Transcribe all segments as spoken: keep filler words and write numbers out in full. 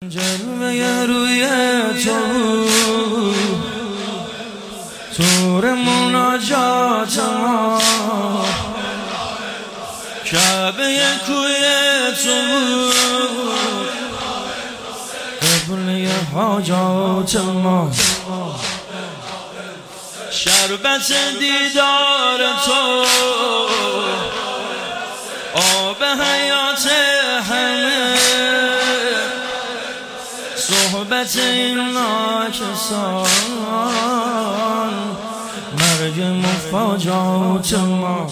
جلوه روی تو طور مناجات ما کعبه کوی تو قبله حاجات ما شربت دیدار تو آب حیات همه صحبت این ناکسان مرگ مفاجات ما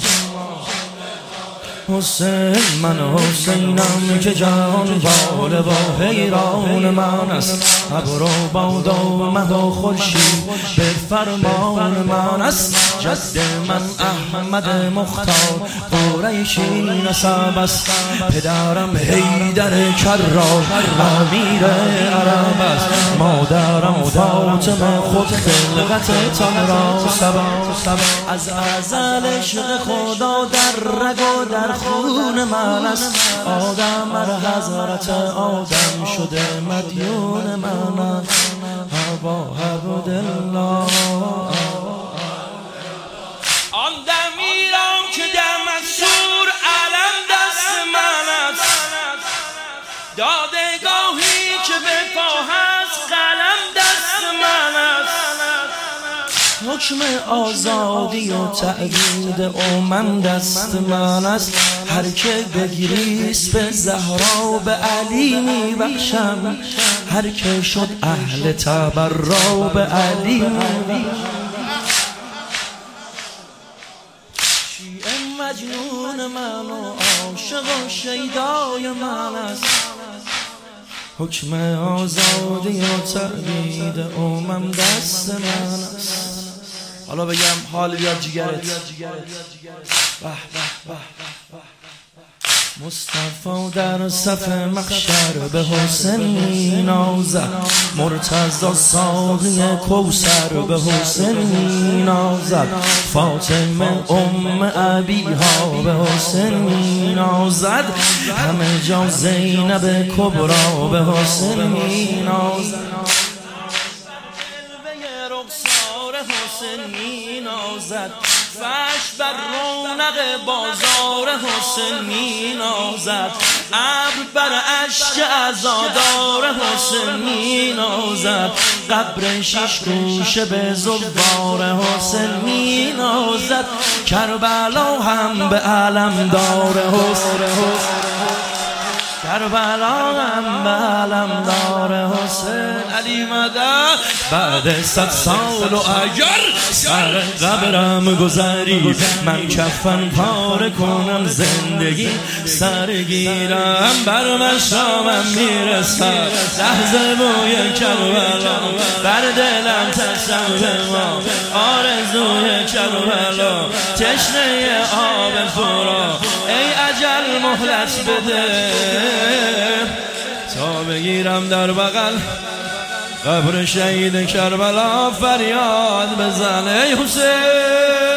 حسین من حسینم که جان باله و حیران من است ابر و باد و مه و خورشید به فرمان من است جد من احمد مختار قریشی نسب است پدرم حیدر کرار امیر عرب است مادرم فاطمه خود خلقت تن را سبا از ازل عشق خدا در رگ و در خون من است آدم بر حضرت آدم شده مدیون من است هوا عبدالله آن دمیرم که دم از شور علم دست من است دادگاهی که به پا هست قلم دست من است حکم آزادی و تعیید امم دست من است هر که بگریست به زهرا به علی میبخشم هر که شد اهل تبرا به علی میبخشم شیعه مجنون من و عاشق و شیدای من است حکم آزادی و تعیید امم دست من است حالا بگم حال بیاد جگرت مصطفی در صف محشر به حسین می نازد مرتضی ساقی کوثر به حسین می نازد فاطمه ام ابیها به حسین می نازد همه جا زینب کبرا به حسین می نازد حسین می نازد فش بر رونق بازار حسین می نازد ابر بر اشک عزادار حسین می نازد قبر شش گوشه به زوار حسین می نازد کربلا هم به علمدار حسین کربلا هم به علمدار حسین علی مدد بعد صد سال و اگر سر قبرم گذری من کفن پاره کنم زندگی سرگیرم بر مشامم میرسد لحظه بوی کربلا بر دلم تصور آرزوی کربلا تشنه آب فرا ای اجل مهلت بده تا بگیرم در بغل قبر شهید کربلا فریاد بزن ای حسین